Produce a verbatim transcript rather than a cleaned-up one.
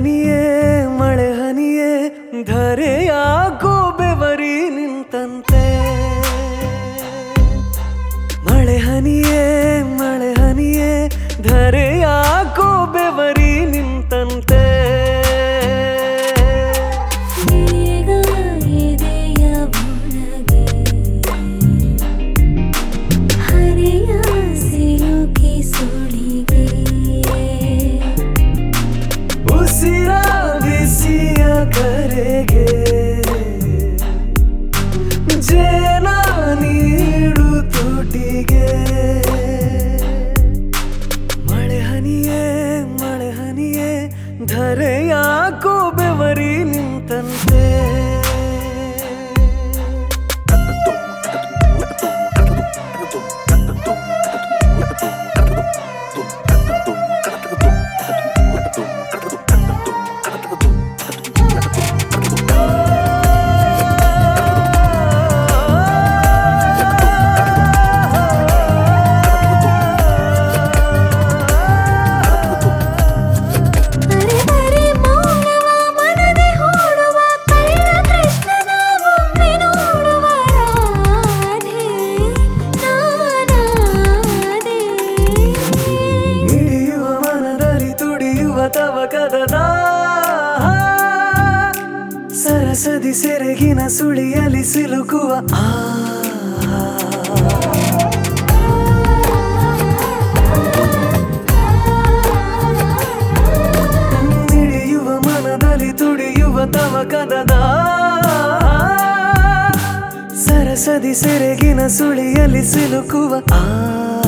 ಹನಿಯೇ ಮಳೆ ಹನಿಯೇ ಧರೆಯಾಗೋ ಬೆವರಿ ನಿಂತಂತೆ ಮಳೆ ಹನಿಯೇ ಮಳೆ ಹನಿಯೇ ಧರೆಯಾಗೋ ಬೆವರಿ ನಿಂತಂತೆ ಉಸಿರ ಬಿಸಿಯ ಕರೆಗೆ ಜೇನ ನೀಡು ತುಟಿಗೆ ಮಳೆ ಹನಿಯೇ ಮಳೆ ಹನಿಯೇ ಧರೆಯಾಗೋ ಬೆವರಿ ನಿಂತಂತೆ ಸರಸದಿ ಸೆರಗಿನ ಸುಳಿಯಲಿ ಸಿಲುಕುವ ಆ ಮಿಡಿಯುವ ಮನದಲ್ಲಿ ತುಡಿಯುವ ತವಕದ ಸರಸದಿ ಸೆರಗಿನ ಸುಳಿಯಲಿ ಸಿಲುಕುವ ಆ